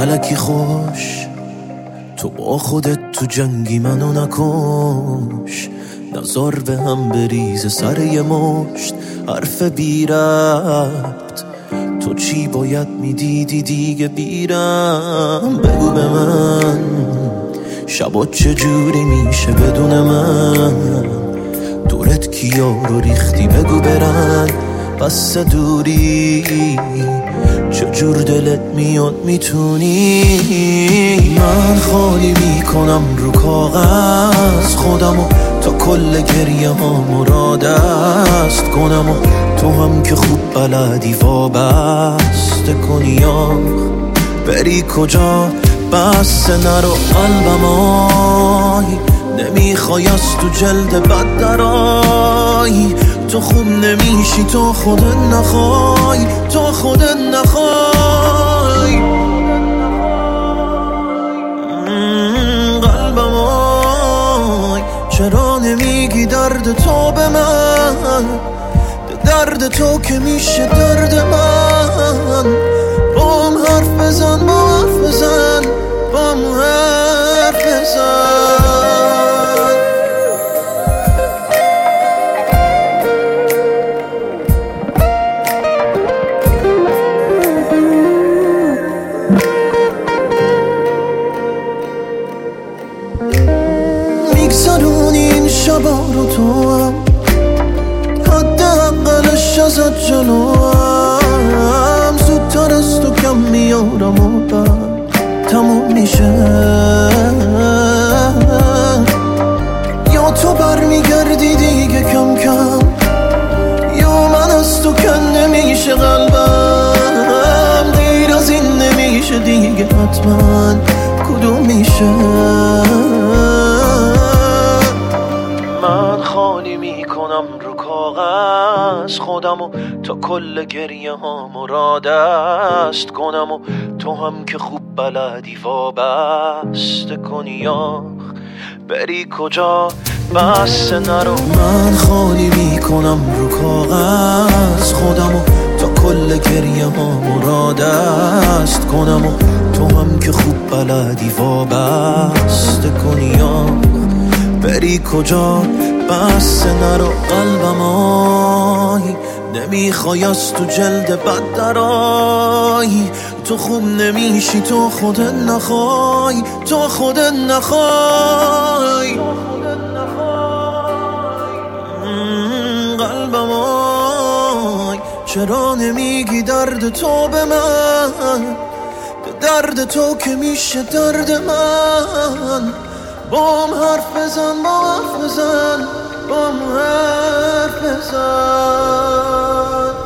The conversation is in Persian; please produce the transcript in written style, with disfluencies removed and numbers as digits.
الکی خوش تو با خودت تو جنگی منو نکش، نزار به هم بریز سر یه مشت حرف بی ربط. تو چی باید میدیدی دیگه بیرم؟ بگو به من شبات چجوری میشه بدون من؟ دورت کیا رو ریختی بگو برن بس دوری، چجور دلت میاد میتونی؟ من خالی میکنم رو کاغذ خودمو تا کل گریه ها مرادست کنم، و تو هم که خوب بلدی وابسته کنی یا بری کجا؟ بس نرو قلبم آی، نمیخوای از تو جلد بد درای، تو خوب نمیشی تو خودت نخوای، تو خودت نخوای. قلبم آی چرا نمیگی درد تو به من؟ درد تو که میشه درد من. بام حرف بزن، بام حرف بزن، بام حرف بزن. میگذرونی این شبا رو تو هم، حداقلش ازت جلوم، زودتر از تو کم میارم و بعد تموم میشه. یا تو برمیگردی دیگه کم کم، یا من از تو کنده میشه قلبم. دیر از این نمیشه دیگه حتما، کدوم میشه؟ من خالی میکنم رو کاغذ خودمو تا کل گریه ها مرادست کنم، و تو هم که خوب بلدی وابسته کنی یا بری کجا؟ بس نرو. من خالی میکنم رو کاغذ خودمو تا کل گریه ها مرادست کنم، و تو هم که خوب بلدی وابسته کنی یا بری کجا؟ بس نرو قلبم آی، نمیخوای از تو جلد بد درای، تو خوب نمیشی تو خودت نخوای، تو خودت نخوای. قلبم آی چرا نمیگی درد تو به من؟ درد تو که میشه درد من. بام حرف بزن، بام حرف بزن، بام حرف بزن.